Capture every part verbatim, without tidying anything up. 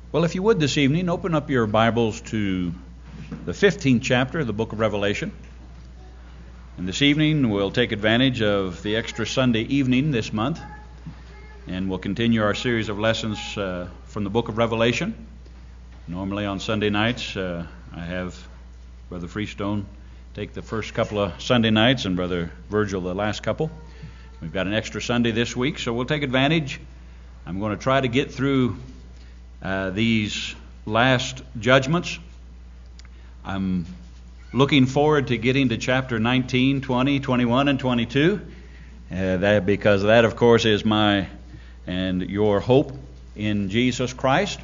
Well, if you would this evening, open up your Bibles to the fifteenth chapter of the book of Revelation. And this evening we'll take advantage of the extra Sunday evening this month, and we'll continue our series of lessons uh, from the book of Revelation. Normally on Sunday nights, uh, I have Brother Freestone take the first couple of Sunday nights and Brother Virgil the last couple. We've got an extra Sunday this week, so we'll take advantage. I'm going to try to get through uh, these last judgments. I'm looking forward to getting to chapter nineteen, twenty, twenty-one, and twenty-two. Uh, that because that, of course, is my and your hope in Jesus Christ.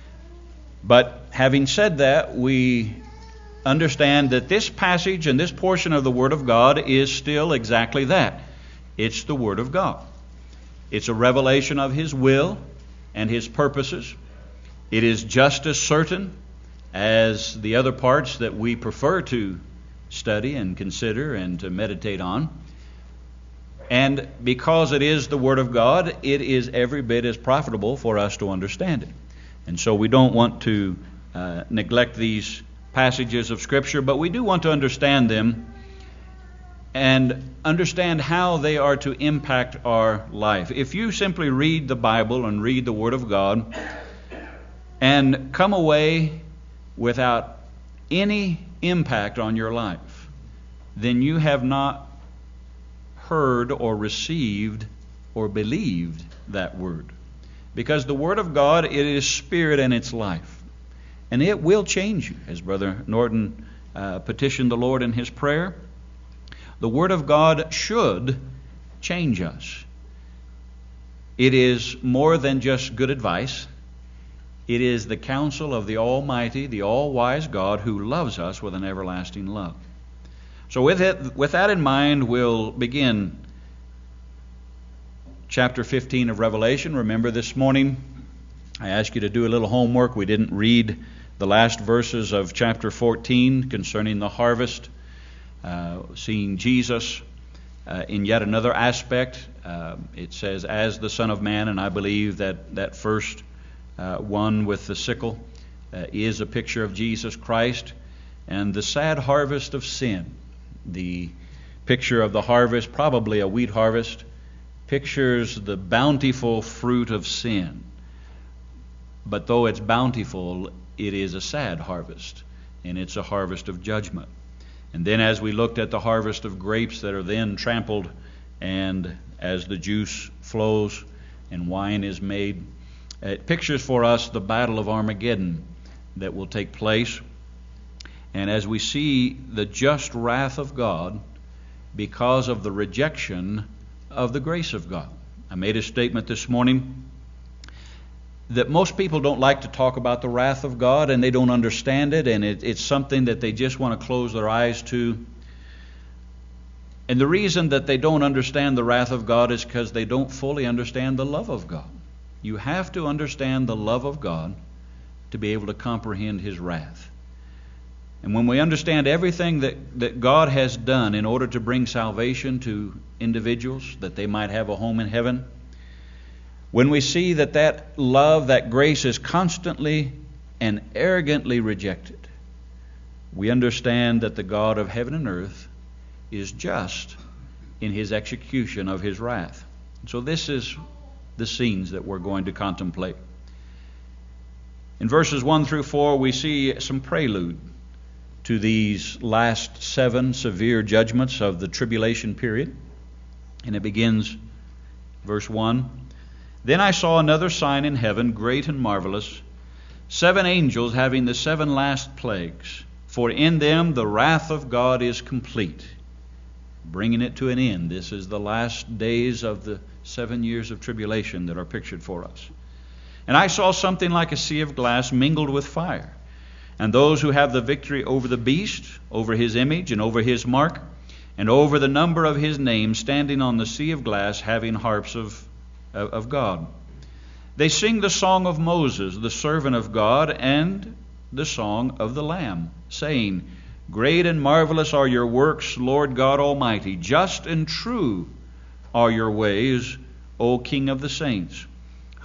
But having said that, we understand that this passage and this portion of the Word of God is still exactly that. It's the Word of God. It's a revelation of His will and His purposes. It is just as certain as the other parts that we prefer to study and consider and to meditate on. And because it is the Word of God, it is every bit as profitable for us to understand it. And so we don't want to uh, neglect these passages of Scripture, but we do want to understand them and understand how they are to impact our life. If you simply read the Bible and read the Word of God and come away without any impact on your life, then you have not heard or received or believed that Word. Because the Word of God, it is spirit and it's life. And it will change you, as Brother Norton uh, petitioned the Lord in his prayer. The Word of God should change us. It is more than just good advice. It is the counsel of the Almighty, the all-wise God who loves us with an everlasting love. So with it, with that in mind, we'll begin chapter fifteen of Revelation. Remember, this morning I asked you to do a little homework. We didn't read the last verses of chapter fourteen concerning the harvest, uh, seeing Jesus uh, in yet another aspect. Uh, it says, as the Son of Man, and I believe that that first uh, one with the sickle uh, is a picture of Jesus Christ, and the sad harvest of sin. The picture of the harvest, probably a wheat harvest, pictures the bountiful fruit of sin. But though it's bountiful, it is a sad harvest, and it's a harvest of judgment. And then as we looked at the harvest of grapes that are then trampled, and as the juice flows and wine is made, it pictures for us the battle of Armageddon that will take place. And as we see the just wrath of God because of the rejection of the grace of God. I made a statement this morning that most people don't like to talk about the wrath of God, and they don't understand it, and it, it's something that they just want to close their eyes to. And the reason that they don't understand the wrath of God is because they don't fully understand the love of God. You have to understand the love of God to be able to comprehend His wrath. And when we understand everything that, that God has done in order to bring salvation to individuals, that they might have a home in heaven, when we see that that love, that grace is constantly and arrogantly rejected, we understand that the God of heaven and earth is just in His execution of His wrath. So this is the scenes that we're going to contemplate. In verses one through four, we see some prelude to these last seven severe judgments of the tribulation period. And it begins, verse one, Then I saw another sign in heaven, great and marvelous, seven angels having the seven last plagues, for in them the wrath of God is complete, bringing it to an end. This is the last days of the seven years of tribulation that are pictured for us. And I saw something like a sea of glass mingled with fire, and those who have the victory over the beast, over his image, and over his mark, and over the number of his name, standing on the sea of glass, having harps of, of God. They sing the song of Moses, the servant of God, and the song of the Lamb, saying, Great and marvelous are your works, Lord God Almighty. Just and true are your ways, O King of the saints.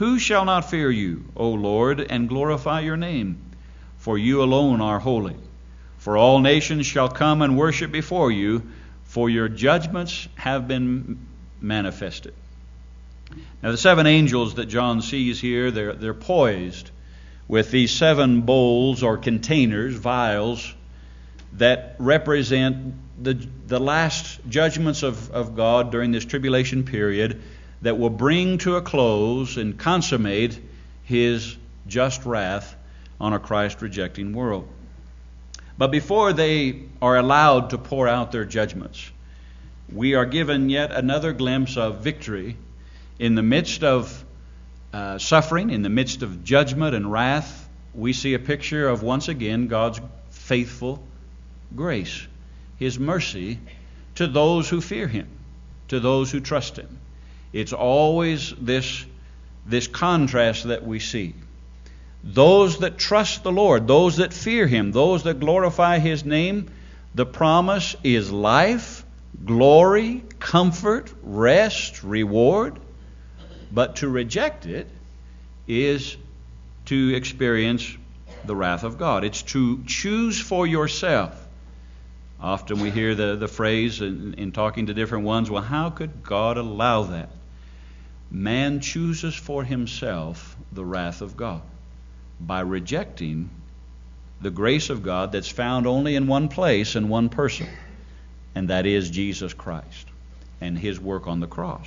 Who shall not fear you, O Lord, and glorify your name? For you alone are holy. For all nations shall come and worship before you, for your judgments have been manifested. Now the seven angels that John sees here, they're, they're poised with these seven bowls or containers, vials, that represent the, the last judgments of, of God during this tribulation period that will bring to a close and consummate His just wrath on a Christ-rejecting world. But before they are allowed to pour out their judgments, we are given yet another glimpse of victory in the midst of uh, suffering, in the midst of judgment and wrath. We see a picture of, once again, God's faithful grace, His mercy to those who fear Him, to those who trust Him. It's always this, this contrast that we see. Those that trust the Lord, those that fear Him, those that glorify His name, the promise is life, glory, comfort, rest, reward. But to reject it is to experience the wrath of God. It's to choose for yourself. Often we hear the, the phrase in, in talking to different ones, well, how could God allow that? Man chooses for himself the wrath of God by rejecting the grace of God that's found only in one place and one person, and that is Jesus Christ and His work on the cross.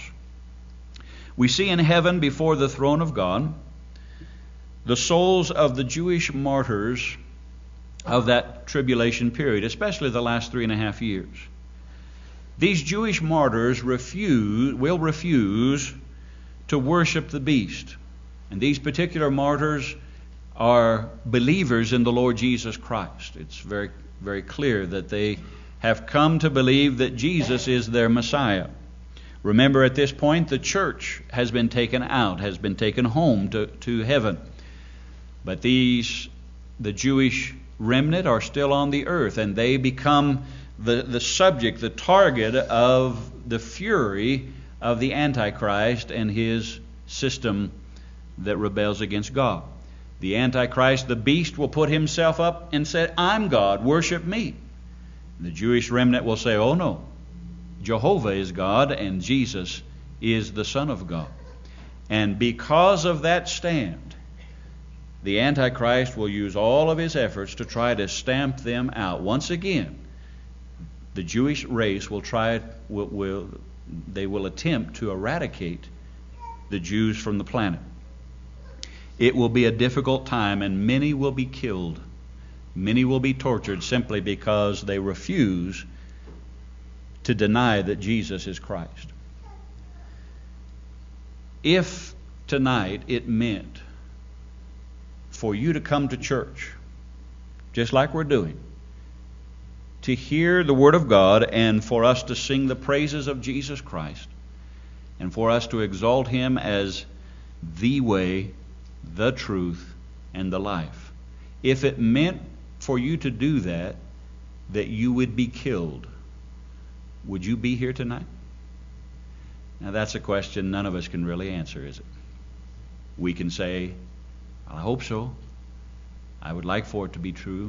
We see in heaven before the throne of God the souls of the Jewish martyrs of that tribulation period, especially the last three and a half years. These Jewish martyrs refuse, will refuse to worship the beast. And these particular martyrs are believers in the Lord Jesus Christ. It's very, very clear that they have come to believe that Jesus is their Messiah. Remember, at this point, the church has been taken out, has been taken home to, to heaven. But these, the Jewish remnant, are still on the earth, and they become the, the subject, the target of the fury of the Antichrist and his system that rebels against God. The Antichrist, the beast, will put himself up and say, I'm God, worship me. The Jewish remnant will say, oh no, Jehovah is God and Jesus is the Son of God. And because of that stand, the Antichrist will use all of his efforts to try to stamp them out. Once again, the Jewish race will try, will, will they will attempt to eradicate the Jews from the planet. It will be a difficult time, and many will be killed. Many will be tortured simply because they refuse to deny that Jesus is Christ. If tonight it meant for you to come to church, just like we're doing, to hear the Word of God and for us to sing the praises of Jesus Christ, and for us to exalt Him as the way, the truth, and the life. If it meant for you to do that, that you would be killed, would you be here tonight? Now that's a question none of us can really answer, is it? We can say, I hope so. I would like for it to be true.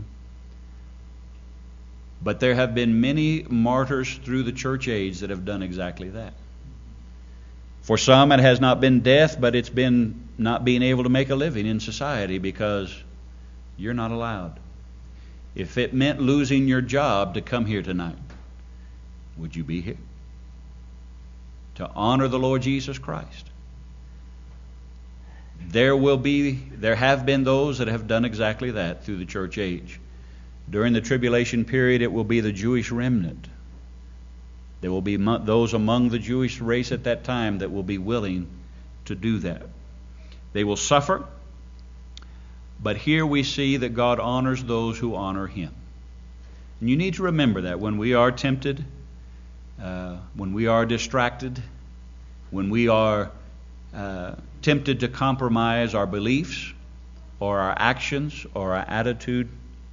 But there have been many martyrs through the church age that have done exactly that. For some, it has not been death, but it's been not being able to make a living in society because you're not allowed. If it meant losing your job to come here tonight, would you be here? To honor the Lord Jesus Christ. There will be, there have been those that have done exactly that through the church age. During the tribulation period, it will be the Jewish remnant. There will be those among the Jewish race at that time that will be willing to do that. They will suffer, but here we see that God honors those who honor Him. And you need to remember that when we are tempted, uh, when we are distracted, when we are uh, tempted to compromise our beliefs or our actions or our attitude,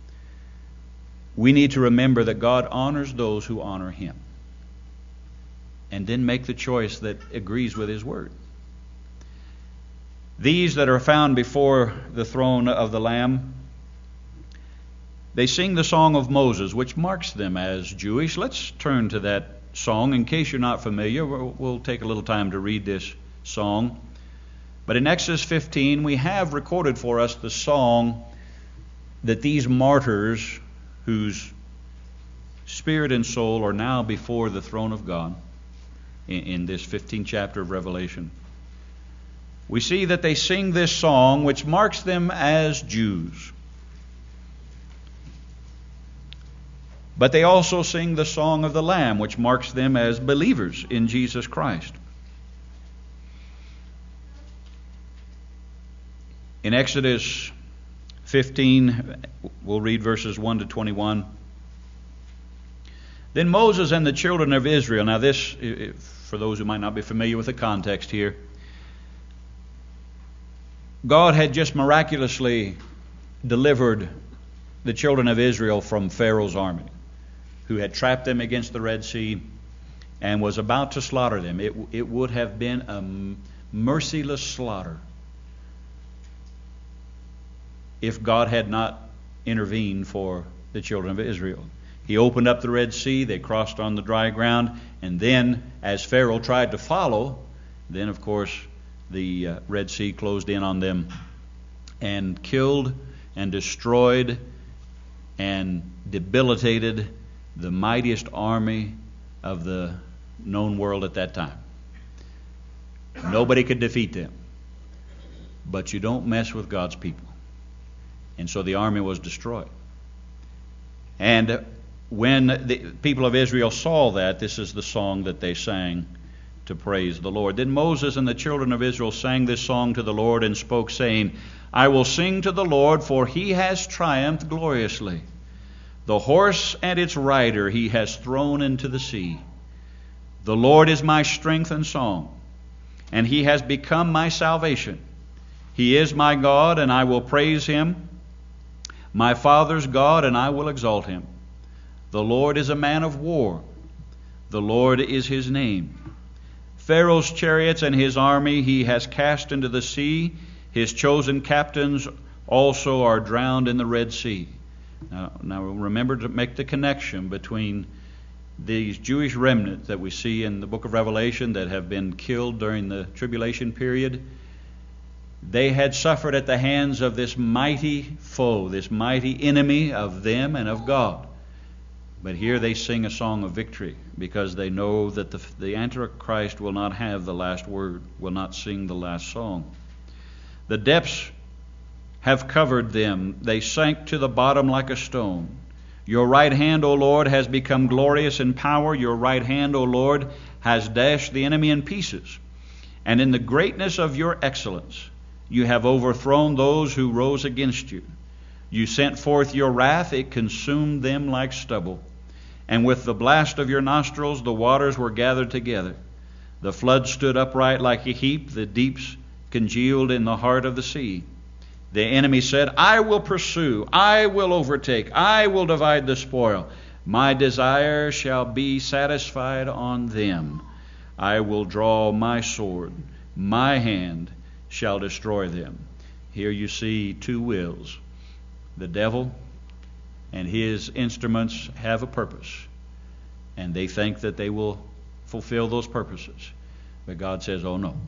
we need to remember that God honors those who honor Him. And then make the choice that agrees with His Word. These that are found before the throne of the Lamb, they sing the song of Moses, which marks them as Jewish. Let's turn to that song. In case you're not familiar, we'll take a little time to read this song. But in Exodus fifteen, we have recorded for us the song that these martyrs, whose spirit and soul are now before the throne of God, in, in this fifteenth chapter of Revelation, we see that they sing this song which marks them as Jews. But they also sing the song of the Lamb, which marks them as believers in Jesus Christ. In Exodus fifteen, we'll read verses one to twenty-one. Then Moses and the children of Israel, now this, for those who might not be familiar with the context here, God had just miraculously delivered the children of Israel from Pharaoh's army, who had trapped them against the Red Sea and was about to slaughter them. It, it would have been a merciless slaughter if God had not intervened for the children of Israel. He opened up the Red Sea, they crossed on the dry ground, and then as Pharaoh tried to follow, then of course the uh, Red Sea closed in on them and killed and destroyed and debilitated the mightiest army of the known world at that time. Nobody could defeat them. But you don't mess with God's people. And so the army was destroyed. And when the people of Israel saw that, this is the song that they sang to praise the Lord. Then Moses and the children of Israel sang this song to the Lord and spoke, saying, I will sing to the Lord, for he has triumphed gloriously. The horse and its rider he has thrown into the sea. The Lord is my strength and song, and he has become my salvation. He is my God, and I will praise him, my father's God, and I will exalt him. The Lord is a man of war. The Lord is his name. Pharaoh's chariots and his army he has cast into the sea. His chosen captains also are drowned in the Red Sea. Now, now remember to make the connection between these Jewish remnants that we see in the book of Revelation that have been killed during the tribulation period. They had suffered at the hands of this mighty foe, this mighty enemy of them and of God. But here they sing a song of victory because they know that the, the Antichrist will not have the last word, will not sing the last song. The depths have covered them. They sank to the bottom like a stone. Your right hand, O Lord, has become glorious in power. Your right hand, O Lord, has dashed the enemy in pieces. And in the greatness of your excellence, you have overthrown those who rose against you. You sent forth your wrath, it consumed them like stubble. And with the blast of your nostrils, the waters were gathered together. The flood stood upright like a heap, the deeps congealed in the heart of the sea. The enemy said, I will pursue, I will overtake, I will divide the spoil. My desire shall be satisfied on them. I will draw my sword, my hand shall destroy them. Here you see two wills. The devil and his instruments have a purpose, and they think that they will fulfill those purposes. But God says, oh no,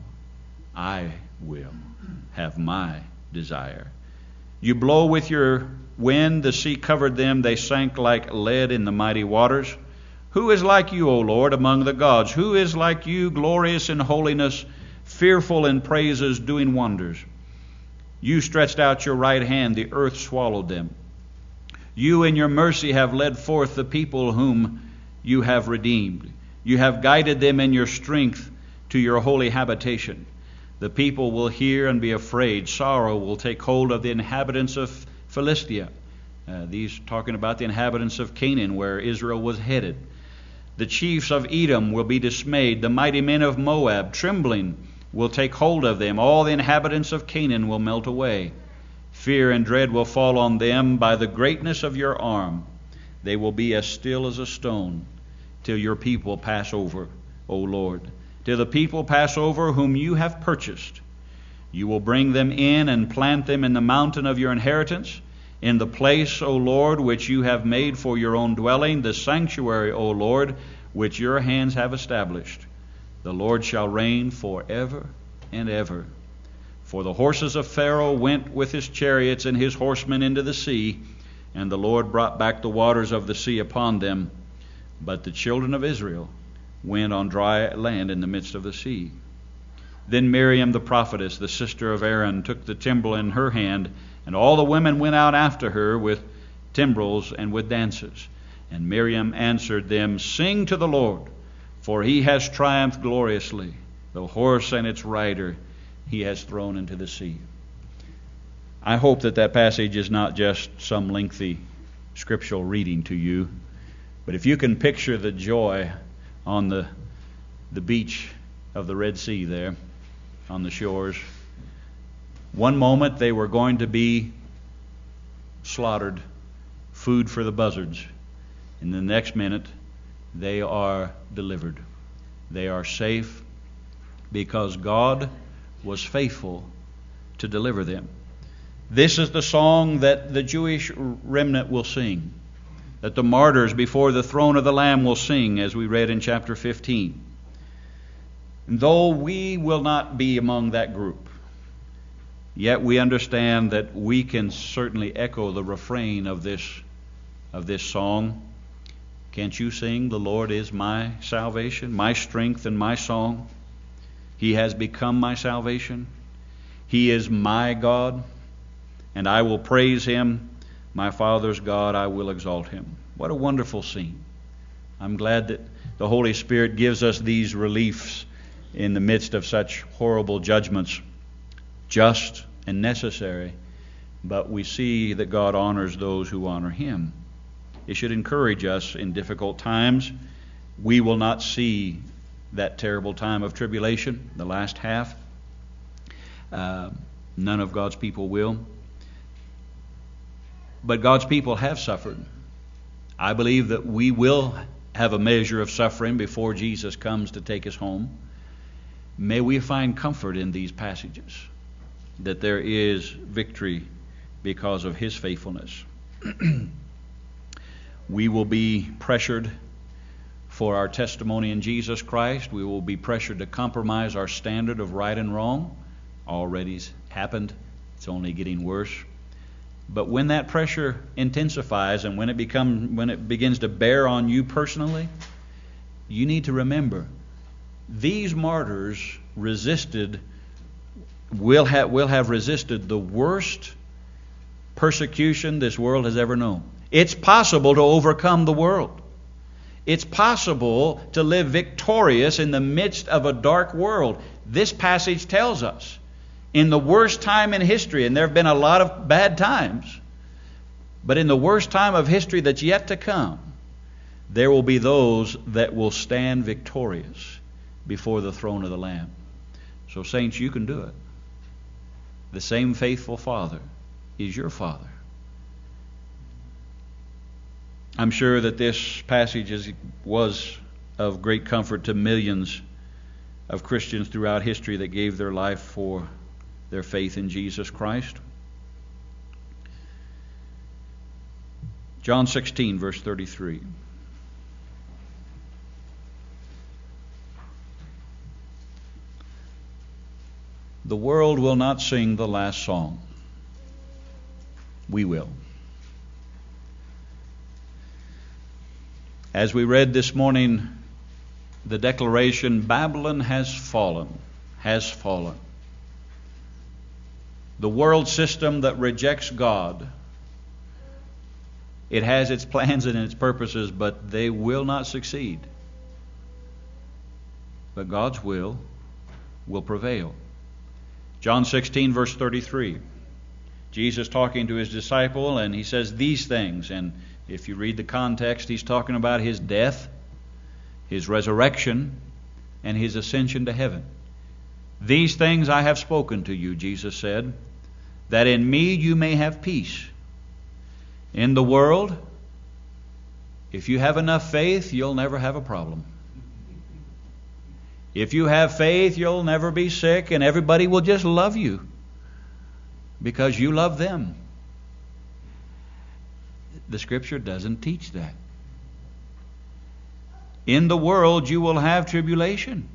I will have my desire. You blow with your wind, the sea covered them, they sank like lead in the mighty waters. Who is like you, O Lord, among the gods? Who is like you, glorious in holiness, fearful in praises, doing wonders? You stretched out your right hand, the earth swallowed them. You in your mercy have led forth the people whom you have redeemed. You have guided them in your strength to your holy habitation. The people will hear and be afraid. Sorrow will take hold of the inhabitants of Philistia. Uh, these talking about the inhabitants of Canaan, where Israel was headed. The chiefs of Edom will be dismayed. The mighty men of Moab, trembling, will take hold of them. All the inhabitants of Canaan will melt away. Fear and dread will fall on them by the greatness of your arm. They will be as still as a stone till your people pass over, O Lord. Till the people pass over whom you have purchased. You will bring them in and plant them in the mountain of your inheritance, in the place, O Lord, which you have made for your own dwelling, the sanctuary, O Lord, which your hands have established. The Lord shall reign forever and ever. For the horses of Pharaoh went with his chariots and his horsemen into the sea, and the Lord brought back the waters of the sea upon them. But the children of Israel went on dry land in the midst of the sea. Then Miriam the prophetess, the sister of Aaron, took the timbrel in her hand, and all the women went out after her with timbrels and with dances. And Miriam answered them, Sing to the Lord, for he has triumphed gloriously. The horse and its rider he has thrown into the sea. I hope that that passage is not just some lengthy scriptural reading to you, but if you can picture the joy on the the beach of the Red Sea there, on the shores. One moment they were going to be slaughtered, food for the buzzards. And the next minute they are delivered. They are safe because God was faithful to deliver them. This is the song that the Jewish remnant will sing, that the martyrs before the throne of the Lamb will sing, as we read in chapter fifteen. And though we will not be among that group, yet we understand that we can certainly echo the refrain of this of this song. Can't you sing, "The Lord is my salvation, my strength and my song. He has become my salvation. He is my God, and I will praise him. My Father's God, I will exalt him." What a wonderful scene. I'm glad that the Holy Spirit gives us these reliefs in the midst of such horrible judgments, just and necessary, but we see that God honors those who honor him. It should encourage us in difficult times. We will not see that terrible time of tribulation, the last half. Uh, none of God's people will. But God's people have suffered. I believe that we will have a measure of suffering before Jesus comes to take us home. May we find comfort in these passages, that there is victory because of his faithfulness. We will be pressured for our testimony in Jesus Christ. We will be pressured to compromise our standard of right and wrong. Already's happened. It's only getting worse. But when that pressure intensifies and when it become when it begins to bear on you personally, you need to remember these martyrs resisted will have will have resisted the worst persecution this world has ever known. It's possible to overcome the world. It's possible to live victorious in the midst of a dark world. This passage tells us. In the worst time in history, and there have been a lot of bad times, but in the worst time of history that's yet to come, there will be those that will stand victorious before the throne of the Lamb. So, saints, you can do it. The same faithful Father is your Father. I'm sure that this passage is, was of great comfort to millions of Christians throughout history that gave their life for their faith in Jesus Christ. John sixteen, verse thirty-three. The world will not sing the last song. We will. As we read this morning, the declaration, Babylon has fallen, has fallen. The world system that rejects God, it has its plans and its purposes, but they will not succeed. But God's will will prevail. John sixteen, verse thirty-three. Jesus talking to his disciple, and he says these things. And if you read the context, he's talking about his death, his resurrection, and his ascension to heaven. These things I have spoken to you, Jesus said, that in me you may have peace. In the world, if you have enough faith, you'll never have a problem. If you have faith, you'll never be sick, and everybody will just love you because you love them. The Scripture doesn't teach that. In the world you will have tribulation,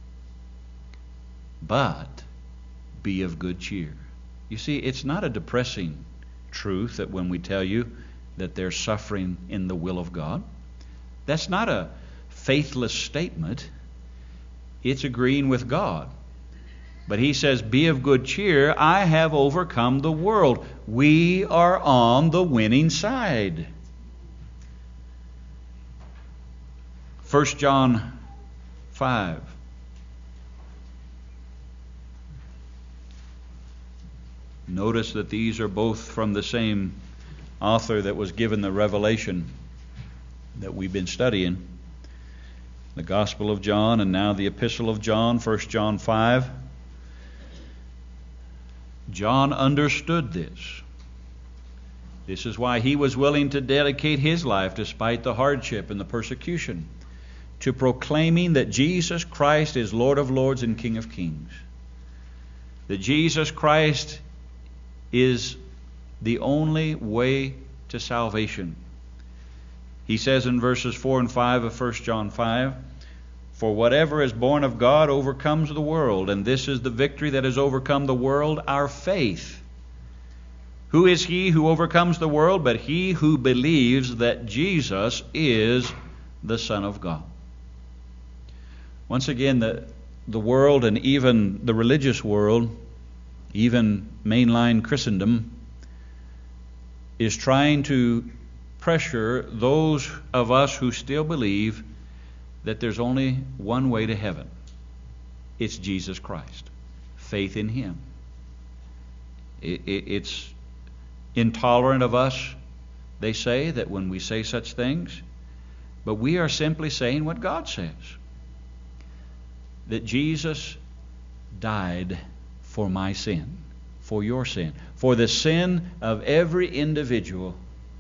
but be of good cheer. You see, it's not a depressing truth that when we tell you that there's suffering in the will of God, that's not a faithless statement. It's agreeing with God. But he says, be of good cheer, I have overcome the world. We are on the winning side. First John five. Notice that these are both from the same author that was given the revelation that we've been studying. The Gospel of John and now the Epistle of John, First John five. John understood this. This is why he was willing to dedicate his life, despite the hardship and the persecution, to proclaiming that Jesus Christ is Lord of Lords and King of Kings. That Jesus Christ is the only way to salvation. He says in verses four and five of First John five, for whatever is born of God overcomes the world, and this is the victory that has overcome the world, our faith. Who is he who overcomes the world but he who believes that Jesus is the Son of God? Once again, the, the world and even the religious world, even mainline Christendom, is trying to pressure those of us who still believe that there's only one way to heaven. It's Jesus Christ. Faith in Him. It, it, it's intolerant of us, they say, that when we say such things, but we are simply saying what God says. That Jesus died for my sin, for your sin, for the sin of every individual.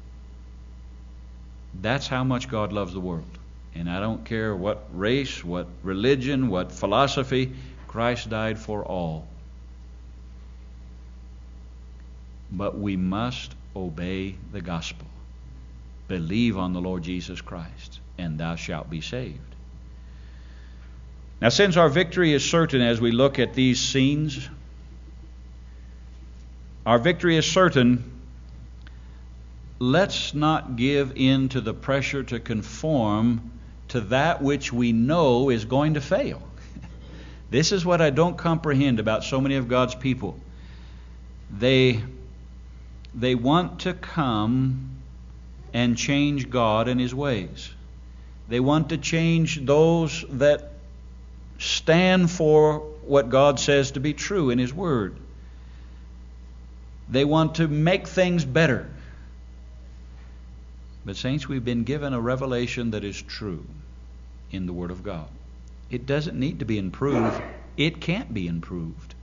That's how much God loves the world. And I don't care what race, what religion, what philosophy, Christ died for all. But we must obey the gospel. Believe on the Lord Jesus Christ, and thou shalt be saved. Now, since our victory is certain as we look at these scenes, our victory is certain, let's not give in to the pressure to conform to that which we know is going to fail. This is what I don't comprehend about so many of God's people. They, they want to come and change God and His ways. They want to change those that stand for what God says to be true in His Word. They want to make things better. But saints, we've been given a revelation that is true in the Word of God. It doesn't need to be improved. It can't be improved.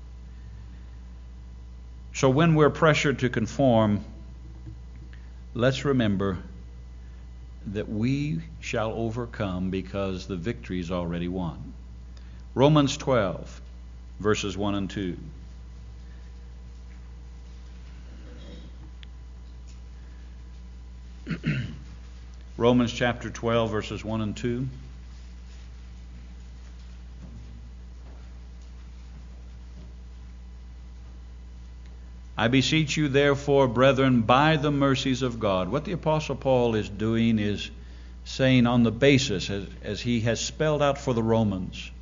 So when we're pressured to conform, let's remember that we shall overcome because the victory is already won. Romans twelve, verses one and two. Romans chapter twelve, verses one and two. I beseech you, therefore, brethren, by the mercies of God. What the Apostle Paul is doing is saying on the basis, as, as he has spelled out for the Romans,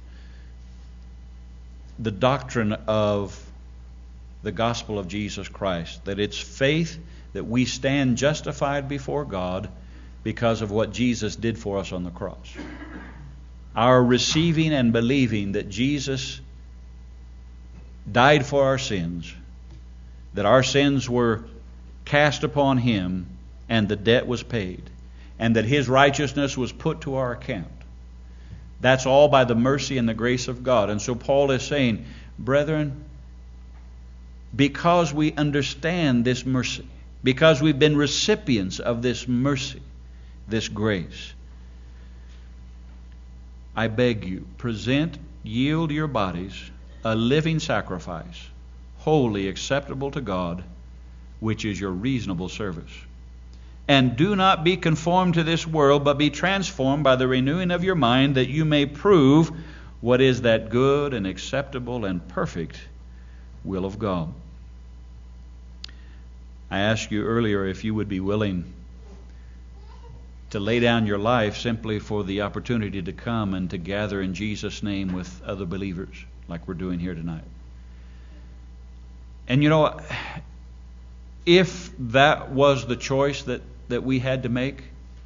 the doctrine of the gospel of Jesus Christ, that it's faith that we stand justified before God because of what Jesus did for us on the cross. Our receiving and believing that Jesus died for our sins, that our sins were cast upon Him and the debt was paid, and that His righteousness was put to our account. That's all by the mercy and the grace of God. And so Paul is saying, brethren, because we understand this mercy, because we've been recipients of this mercy, this grace, I beg you, present yield your bodies a living sacrifice, wholly acceptable to God, which is your reasonable service. And do not be conformed to this world, but be transformed by the renewing of your mind, that you may prove what is that good and acceptable and perfect will of God. I asked you earlier if you would be willing to lay down your life simply for the opportunity to come and to gather in Jesus' name with other believers like we're doing here tonight. And you know, if that was the choice that, that we had to make,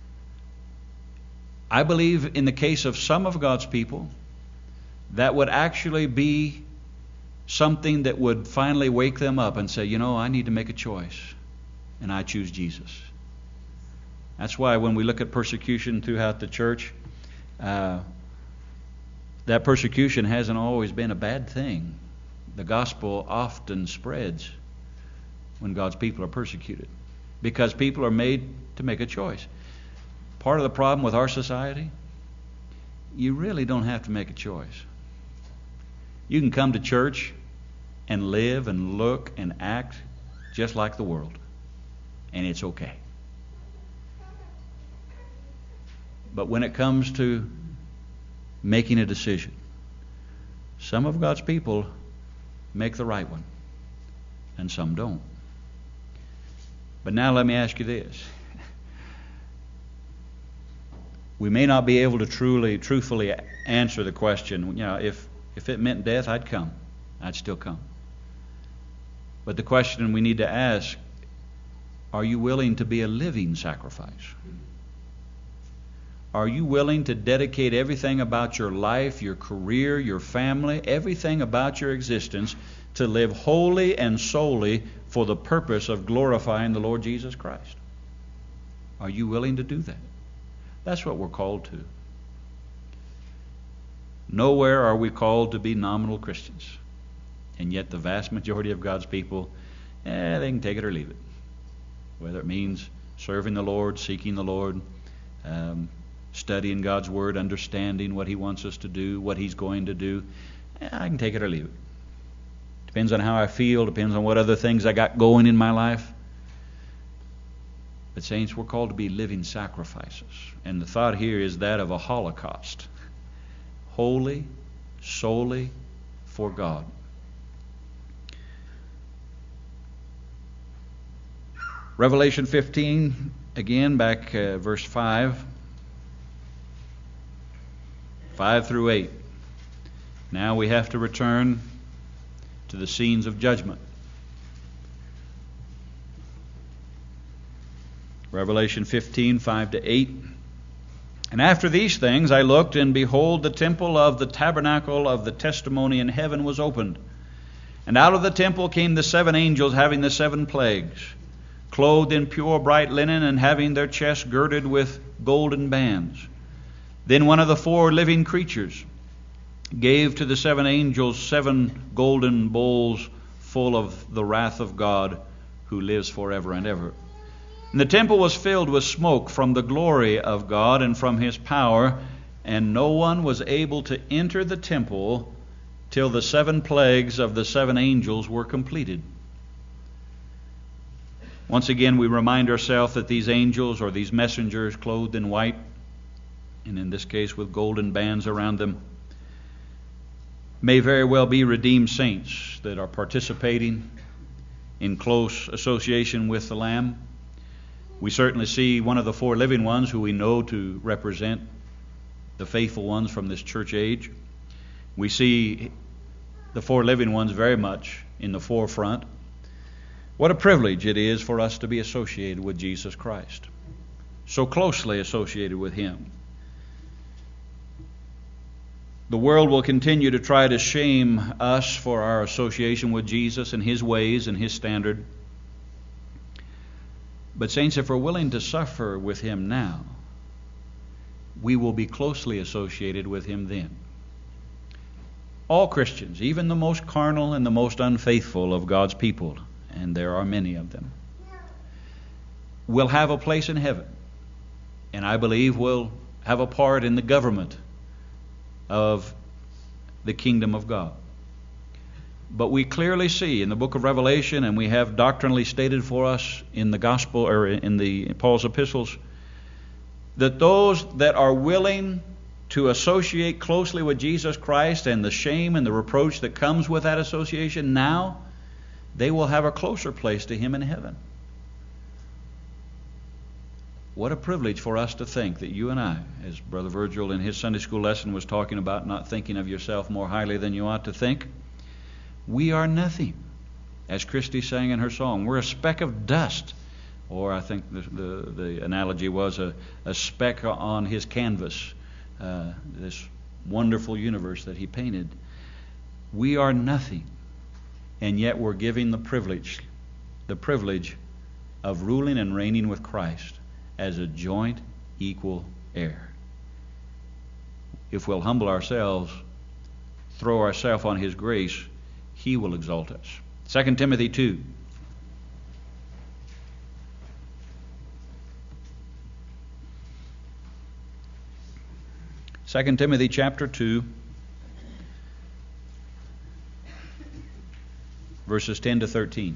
I believe in the case of some of God's people, that would actually be something that would finally wake them up and say, you know, I need to make a choice, and I choose Jesus. That's why when we look at persecution throughout the church, uh, that persecution hasn't always been a bad thing. The gospel often spreads when God's people are persecuted, because people are made to make a choice. Part of the problem with our society, you really don't have to make a choice. You can come to church and live and look and act just like the world, and it's okay. But when it comes to making a decision, some of God's people make the right one, and some don't. But now let me ask you this. We may not be able to truly, truthfully answer the question, you know, if, if it meant death, I'd come. I'd still come. But the question we need to ask, are you willing to be a living sacrifice? Are you willing to dedicate everything about your life, your career, your family, everything about your existence to live wholly and solely for the purpose of glorifying the Lord Jesus Christ? Are you willing to do that? That's what we're called to. Nowhere are we called to be nominal Christians. And yet the vast majority of God's people, eh, they can take it or leave it. Whether it means serving the Lord, seeking the Lord, um, studying God's Word, understanding what He wants us to do, what He's going to do, eh, I can take it or leave it. Depends on how I feel, depends on what other things I got going in my life. But saints, we're called to be living sacrifices. And the thought here is that of a holocaust. Wholly, solely for God. Revelation fifteen, again, back uh, verse five. five through eight. Now we have to return to the scenes of judgment. Revelation fifteen, five to eight. And after these things I looked, and behold, the temple of the tabernacle of the testimony in heaven was opened. And out of the temple came the seven angels having the seven plagues, clothed in pure bright linen, and having their chests girded with golden bands. Then one of the four living creatures gave to the seven angels seven golden bowls full of the wrath of God, who lives forever and ever. And the temple was filled with smoke from the glory of God and from His power, and no one was able to enter the temple till the seven plagues of the seven angels were completed. Once again, we remind ourselves that these angels, or these messengers clothed in white, and in this case with golden bands around them, may very well be redeemed saints that are participating in close association with the Lamb. We certainly see one of the four living ones who we know to represent the faithful ones from this church age. We see the four living ones very much in the forefront. What a privilege it is for us to be associated with Jesus Christ, so closely associated with Him. The world will continue to try to shame us for our association with Jesus and His ways and His standard. But saints, if we're willing to suffer with Him now, we will be closely associated with Him then. All Christians, even the most carnal and the most unfaithful of God's people, and there are many of them, will have a place in heaven. And I believe will have a part in the government of the kingdom of God. But we clearly see in the book of Revelation, and we have doctrinally stated for us in the gospel or in the Paul's epistles, that those that are willing to associate closely with Jesus Christ and the shame and the reproach that comes with that association, now they will have a closer place to Him in heaven. What a privilege for us to think that you and I, as Brother Virgil in his Sunday school lesson was talking about, not thinking of yourself more highly than you ought to think, we are nothing. As Christy sang in her song, we're a speck of dust. Or I think the, the, the analogy was a, a speck on his canvas, uh, this wonderful universe that he painted. We are nothing, and yet we're given the privilege, the privilege of ruling and reigning with Christ as a joint equal heir. If we'll humble ourselves, throw ourselves on His grace, He will exalt us. Second Timothy two. Second Timothy chapter two, verses ten to thirteen.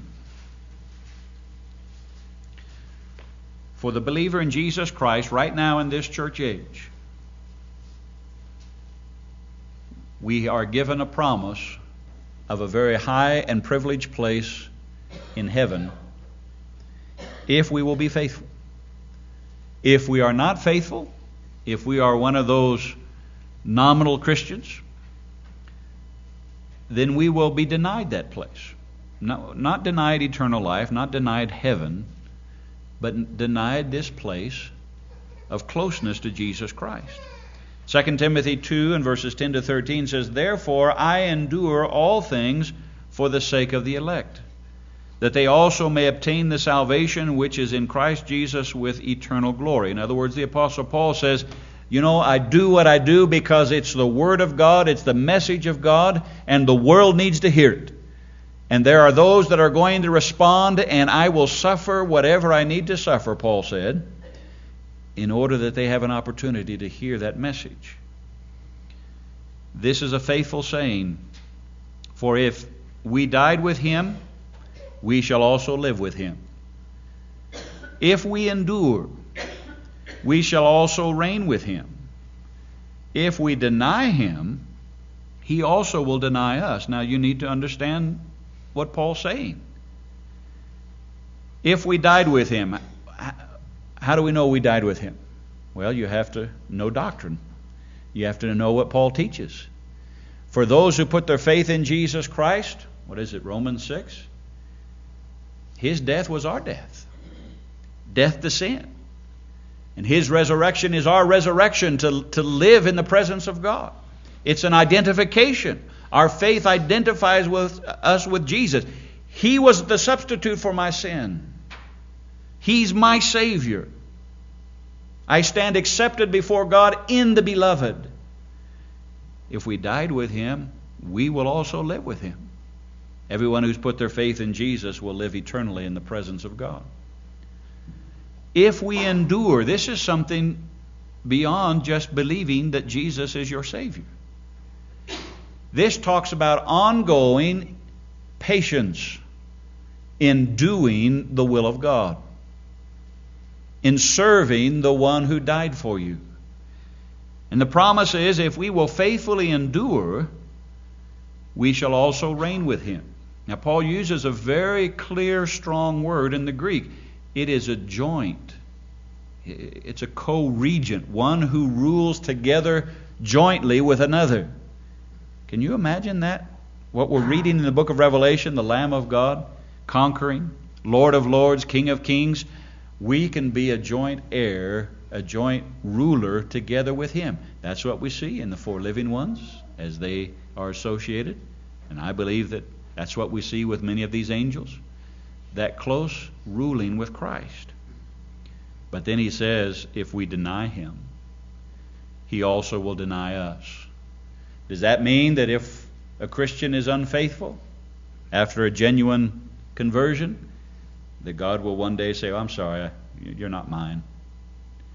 For the believer in Jesus Christ right now in this church age, we are given a promise of a very high and privileged place in heaven if we will be faithful. If we are not faithful, if we are one of those nominal Christians, then we will be denied that place. No, not denied eternal life, not denied heaven, but denied this place of closeness to Jesus Christ. Second Timothy two and verses ten to thirteen says, Therefore I endure all things for the sake of the elect, that they also may obtain the salvation which is in Christ Jesus with eternal glory. In other words, the Apostle Paul says, you know, I do what I do because it's the Word of God, it's the message of God, and the world needs to hear it. And there are those that are going to respond, and I will suffer whatever I need to suffer, Paul said, in order that they have an opportunity to hear that message. This is a faithful saying, for if we died with Him, we shall also live with Him. If we endure, we shall also reign with Him. If we deny Him, He also will deny us. Now you need to understand what Paul's saying. If we died with Him, how do we know we died with Him? Well, you have to know doctrine. You have to know what Paul teaches. For those who put their faith in Jesus Christ, what is it, Romans six? His death was our death. Death to sin. And His resurrection is our resurrection to, to live in the presence of God. It's an identification. Our faith identifies with us with Jesus. He was the substitute for my sin. He's my Savior. I stand accepted before God in the Beloved. If we died with Him, we will also live with Him. Everyone who's put their faith in Jesus will live eternally in the presence of God. If we endure, this is something beyond just believing that Jesus is your Savior. This talks about ongoing patience in doing the will of God, in serving the one who died for you. And the promise is, if we will faithfully endure, we shall also reign with Him. Now, Paul uses a very clear, strong word in the Greek. It is a joint. It's a co-regent, one who rules together jointly with another. Can you imagine that? What we're reading in the book of Revelation, the Lamb of God, conquering, Lord of lords, King of kings. We can be a joint heir, a joint ruler together with Him. That's what we see in the four living ones as they are associated. And I believe that that's what we see with many of these angels. That close ruling with Christ. But then he says, if we deny Him, He also will deny us. Does that mean that if a Christian is unfaithful after a genuine conversion, that God will one day say, oh, I'm sorry, you're not mine?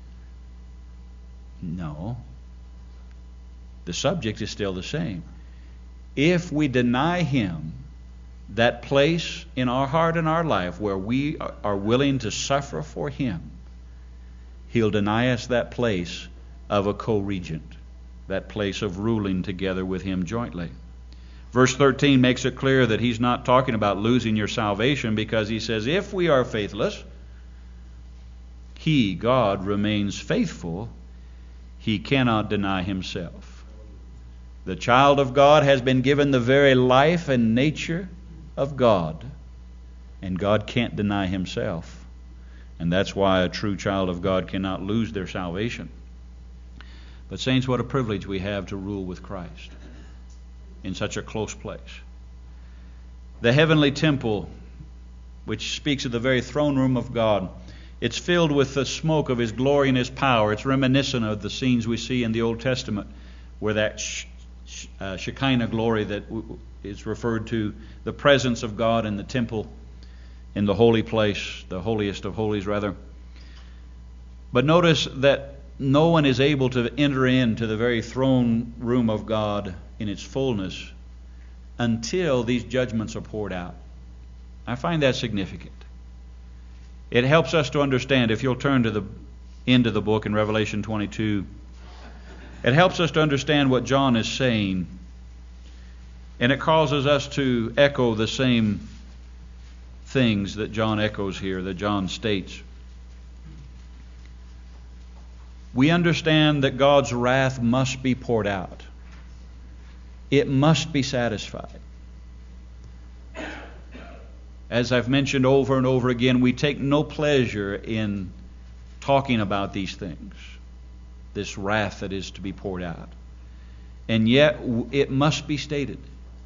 No. The subject is still the same. if we deny Him that place in our heart and our life where we are willing to suffer for Him, He'll deny us that place of a co-regent, that place of ruling together with Him jointly. Verse thirteen makes it clear that He's not talking about losing your salvation, because He says, if we are faithless, He, God, remains faithful. He cannot deny Himself. The child of God has been given the very life and nature of God, and God can't deny Himself. And that's why a true child of God cannot lose their salvation. But saints, what a privilege we have to rule with Christ in such a close place. The heavenly temple, which speaks of the very throne room of God, it's filled with the smoke of His glory and His power. It's reminiscent of the scenes we see in the Old Testament, where that sh- sh- uh, Shekinah glory that w- is referred to, the presence of God in the temple, in the holy place, the holiest of holies rather. But notice that no one is able to enter into the very throne room of God in its fullness until these judgments are poured out. I find that significant. It helps us to understand, if you'll turn to the end of the book in Revelation twenty-two, it helps us to understand what John is saying, and it causes us to echo the same things that John echoes here, that John states. We understand that God's wrath must be poured out. It must be satisfied. As I've mentioned over and over again, we take no pleasure in talking about these things, this wrath that is to be poured out. And yet it must be stated.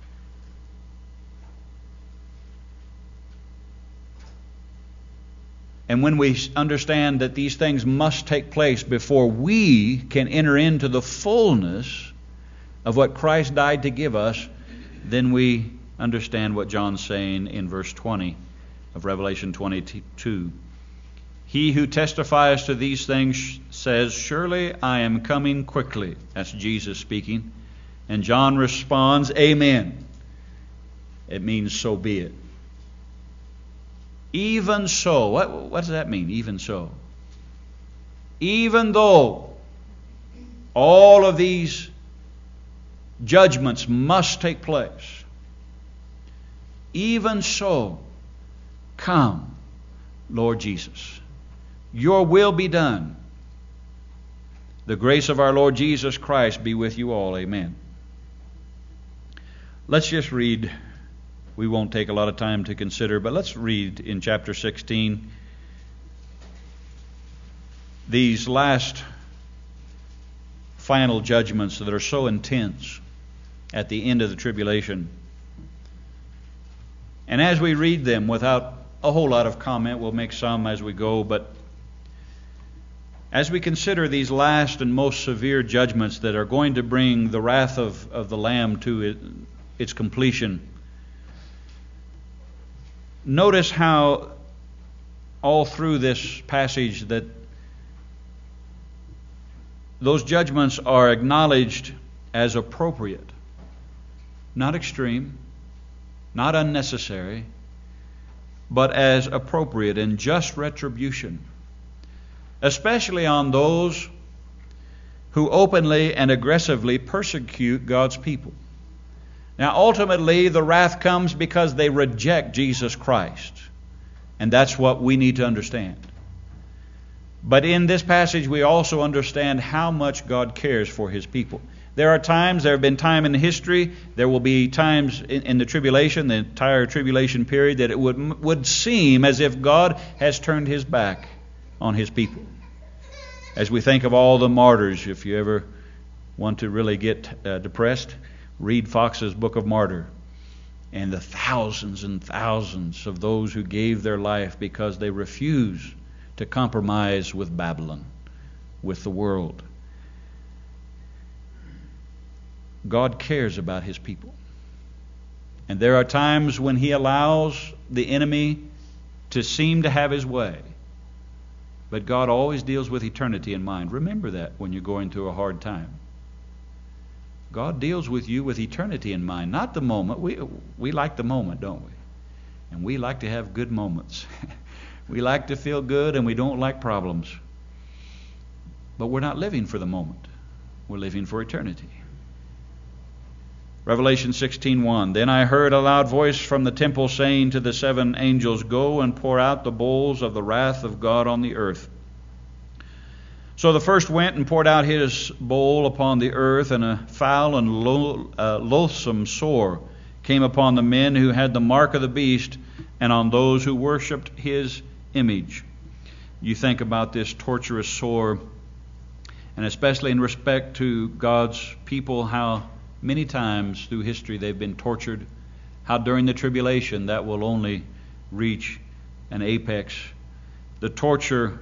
And when we understand that these things must take place before we can enter into the fullness of what Christ died to give us, then we understand what John's saying in verse twenty of Revelation twenty-two. He who testifies to these things says, surely I am coming quickly. That's Jesus speaking. And John responds, amen. It means so be it. Even so. What, what does that mean, even so? Even though all of these judgments must take place, even so, come, Lord Jesus. Your will be done. The grace of our Lord Jesus Christ be with you all. Amen. Let's just read. We won't take a lot of time to consider, but let's read in chapter sixteen these last final judgments that are so intense at the end of the tribulation. And as we read them, without a whole lot of comment, we'll make some as we go, but as we consider these last and most severe judgments that are going to bring the wrath of, of the Lamb to it, its completion, notice how all through this passage that those judgments are acknowledged as appropriate, not extreme, not unnecessary, but as appropriate and just retribution, especially on those who openly and aggressively persecute God's people. Now, ultimately, the wrath comes because they reject Jesus Christ. And that's what we need to understand. But in this passage, we also understand how much God cares for His people. There are times, there have been time in history, there will be times in, in the tribulation, the entire tribulation period, that it would, would seem as if God has turned His back on His people. As we think of all the martyrs, if you ever want to really get uh, depressed, read Fox's Book of Martyr, and the thousands and thousands of those who gave their life because they refused to compromise with Babylon, with the world. God cares about His people. And there are times when He allows the enemy to seem to have his way. But God always deals with eternity in mind. Remember that when you're going through a hard time. God deals with you with eternity in mind, not the moment. We we like the moment, don't we? And we like to have good moments. We like to feel good, and we don't like problems. But we're not living for the moment. We're living for eternity. Revelation sixteen one. Then I heard a loud voice from the temple saying to the seven angels, Go and pour out the bowls of the wrath of God on the earth. So the first went and poured out his bowl upon the earth, and a foul and lo- uh, loathsome sore came upon the men who had the mark of the beast, and on those who worshipped his image. You think about this torturous sore, and especially in respect to God's people, how many times through history they've been tortured, how during the tribulation that will only reach an apex. The torture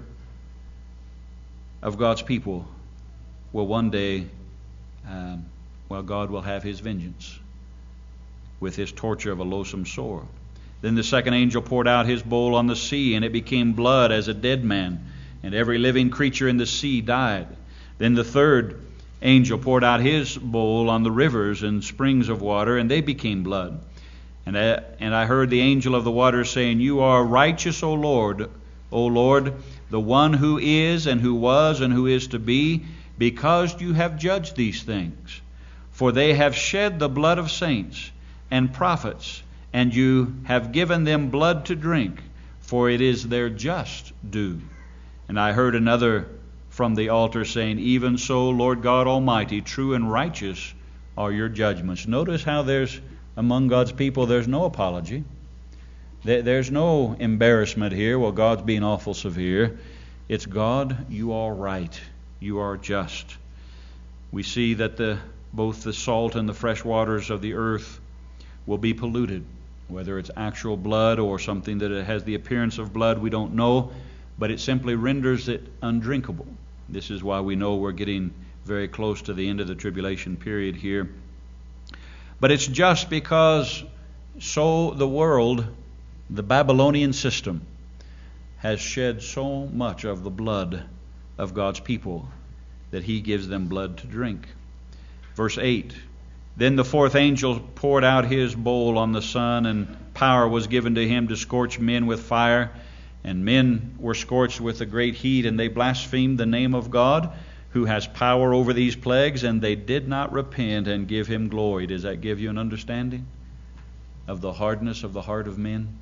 of God's people will one day, um, well, God will have his vengeance with his torture of a loathsome sore. Then the second angel poured out his bowl on the sea, and it became blood as a dead man, and every living creature in the sea died. Then the third angel poured out his bowl on the rivers and springs of water, and they became blood. And I, and I heard the angel of the waters saying, You are righteous, O Lord, O Lord, the one who is and who was and who is to be, because you have judged these things. For they have shed the blood of saints and prophets, and you have given them blood to drink, for it is their just due. And I heard another from the altar saying, Even so, Lord God Almighty, true and righteous are your judgments. Notice how there's, among God's people, there's no apology. There's no embarrassment here. Well, God's being awful severe. It's God, you are right. You are just. We see that the both the salt and the fresh waters of the earth will be polluted. Whether it's actual blood or something that has the appearance of blood, we don't know. But it simply renders it undrinkable. This is why we know we're getting very close to the end of the tribulation period here. But it's just because so the world, the Babylonian system, has shed so much of the blood of God's people that he gives them blood to drink. Verse eight, Then the fourth angel poured out his bowl on the sun, and power was given to him to scorch men with fire. And men were scorched with a great heat, and they blasphemed the name of God, who has power over these plagues, and they did not repent and give him glory. Does that give you an understanding of the hardness of the heart of men?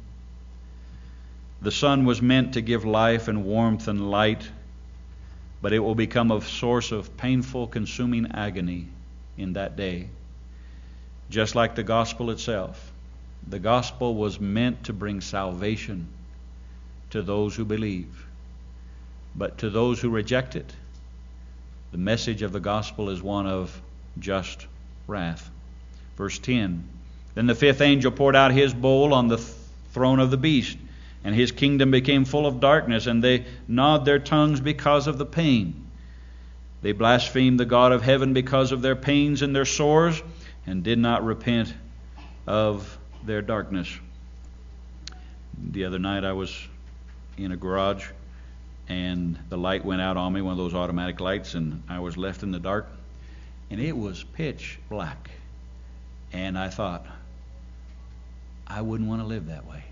The sun was meant to give life and warmth and light, but it will become a source of painful, consuming agony in that day. Just like the gospel itself. The gospel was meant to bring salvation to those who believe. But to those who reject it, the message of the gospel is one of just wrath. Verse ten, Then the fifth angel poured out his bowl on the th- throne of the beast, and his kingdom became full of darkness, and they gnawed their tongues because of the pain. They blasphemed the God of heaven because of their pains and their sores, and did not repent of their darkness. The other night I was in a garage, and the light went out on me, one of those automatic lights, and I was left in the dark, and it was pitch black. And I thought, I wouldn't want to live that way.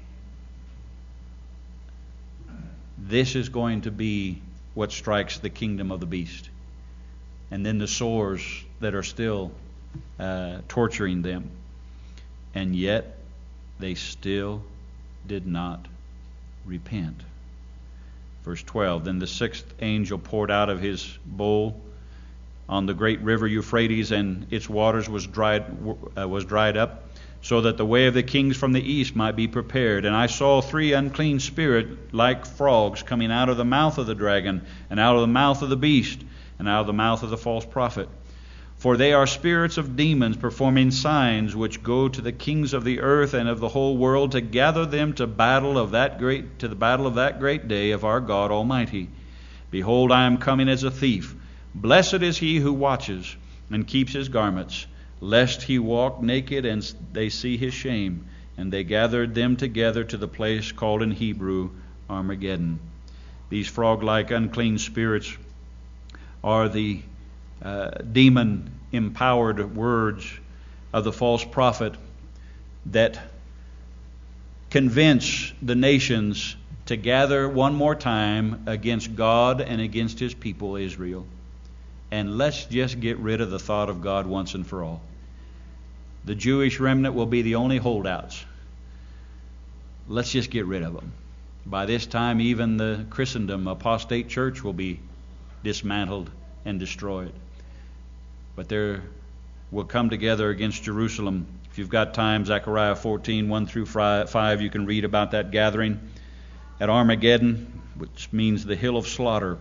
This is going to be what strikes the kingdom of the beast. And then the sores that are still uh, torturing them. And yet, they still did not repent. Verse twelve, Then the sixth angel poured out of his bowl on the great river Euphrates, and its waters was dried uh, was dried up, so that the way of the kings from the east might be prepared. And I saw three unclean spirits like frogs coming out of the mouth of the dragon, and out of the mouth of the beast, and out of the mouth of the false prophet. For they are spirits of demons, performing signs which go to the kings of the earth and of the whole world, to gather them to battle of that great to the battle of that great day of our God Almighty. Behold, I am coming as a thief. Blessed is he who watches and keeps his garments, lest he walk naked and they see his shame. And they gathered them together to the place called in Hebrew Armageddon. These frog-like unclean spirits are the uh, demon empowered words of the false prophet that convince the nations to gather one more time against God and against His people Israel. And let's just get rid of the thought of God once and for all. The Jewish remnant will be the only holdouts. Let's just get rid of them. By this time, even the Christendom apostate church will be dismantled and destroyed. But there will come together against Jerusalem. If you've got time, Zechariah fourteen, one through five, you can read about that gathering at Armageddon, which means the hill of slaughter.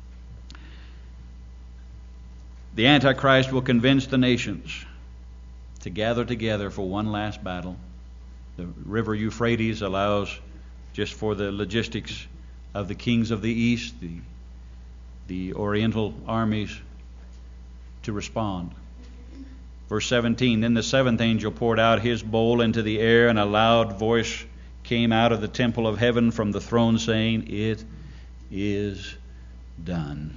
The Antichrist will convince the nations to gather together for one last battle. The river Euphrates allows just for the logistics of the kings of the east, the, the oriental armies, to respond. Verse seventeen, then the seventh angel poured out his bowl into the air, and a loud voice came out of the temple of heaven from the throne, saying, it is done.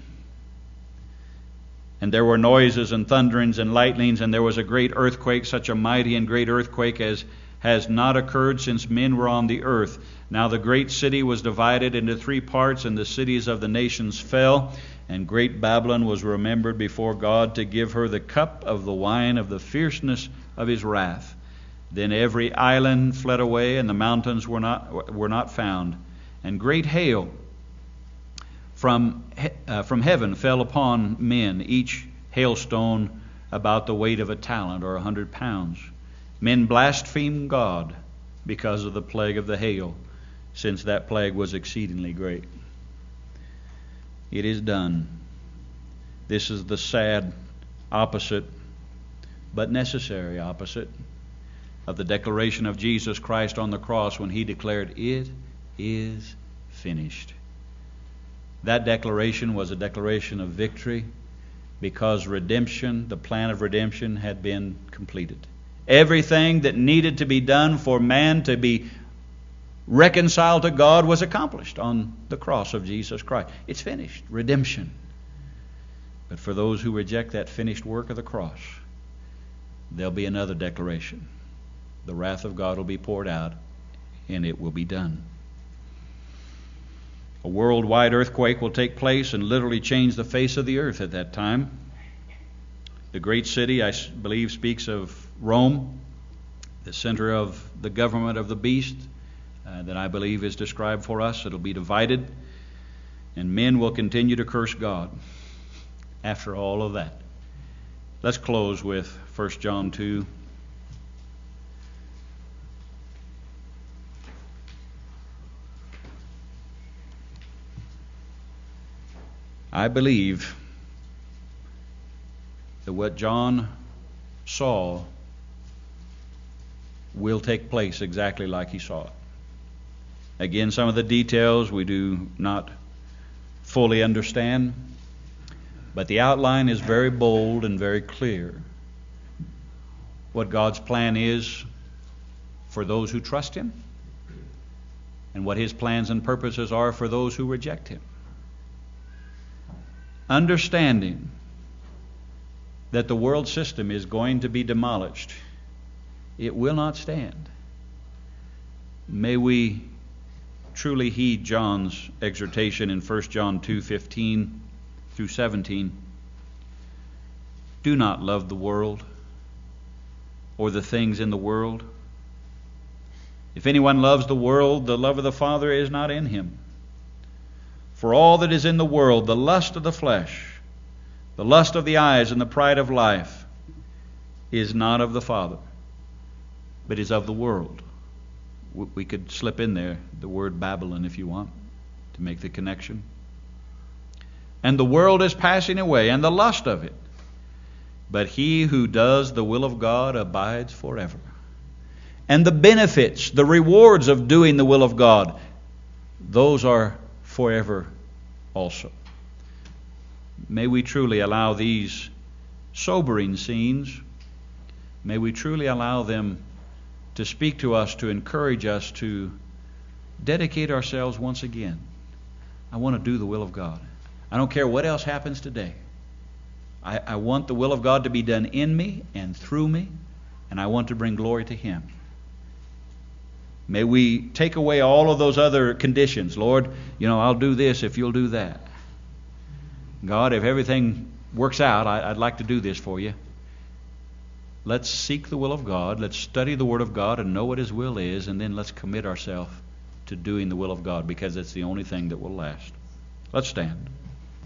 And there were noises and thunderings and lightnings, and there was a great earthquake, such a mighty and great earthquake as has not occurred since men were on the earth. Now the great city was divided into three parts, and the cities of the nations fell. And great Babylon was remembered before God to give her the cup of the wine of the fierceness of His wrath. Then every island fled away, and the mountains were not were not found. And great hail from uh, from heaven fell upon men, each hailstone about the weight of a talent, or a hundred pounds. Men blasphemed God because of the plague of the hail, since that plague was exceedingly great. It is done. This is the sad opposite, but necessary opposite, of the declaration of Jesus Christ on the cross when He declared, it is finished. That declaration was a declaration of victory because redemption, the plan of redemption, had been completed. Everything that needed to be done for man to be reconciled to God was accomplished on the cross of Jesus Christ. It's finished. Redemption. But for those who reject that finished work of the cross, there'll be another declaration. The wrath of God will be poured out, and it will be done. A worldwide earthquake will take place and literally change the face of the earth at that time. The great city, I believe, speaks of Rome, the center of the government of the beast, uh, that I believe is described for us. It'll be divided, and men will continue to curse God after all of that. Let's close with First John two. I believe that what John saw will take place exactly like he saw it. Again, some of the details we do not fully understand, but the outline is very bold and very clear. What God's plan is for those who trust Him, and what His plans and purposes are for those who reject Him. Understanding that the world system is going to be demolished. It will not stand. May we truly heed John's exhortation in First John two fifteen through seventeen. Do not love the world or the things in the world. If anyone loves the world, the love of the Father is not in him. For all that is in the world, the lust of the flesh, the lust of the eyes, and the pride of life, is not of the Father, but is of the world. We could slip in there the word Babylon if you want to make the connection. And the world is passing away, and the lust of it. But he who does the will of God abides forever. And the benefits, the rewards of doing the will of God, those are forever also. May we truly allow these sobering scenes, may we truly allow them to speak to us, to encourage us to dedicate ourselves once again. I want to do the will of God. I don't care what else happens today. I, I want the will of God to be done in me and through me, and I want to bring glory to Him. May we take away all of those other conditions. Lord, you know, I'll do this if you'll do that. God, if everything works out, I, I'd like to do this for you. Let's seek the will of God. Let's study the Word of God and know what His will is, and then let's commit ourselves to doing the will of God, because it's the only thing that will last. Let's stand.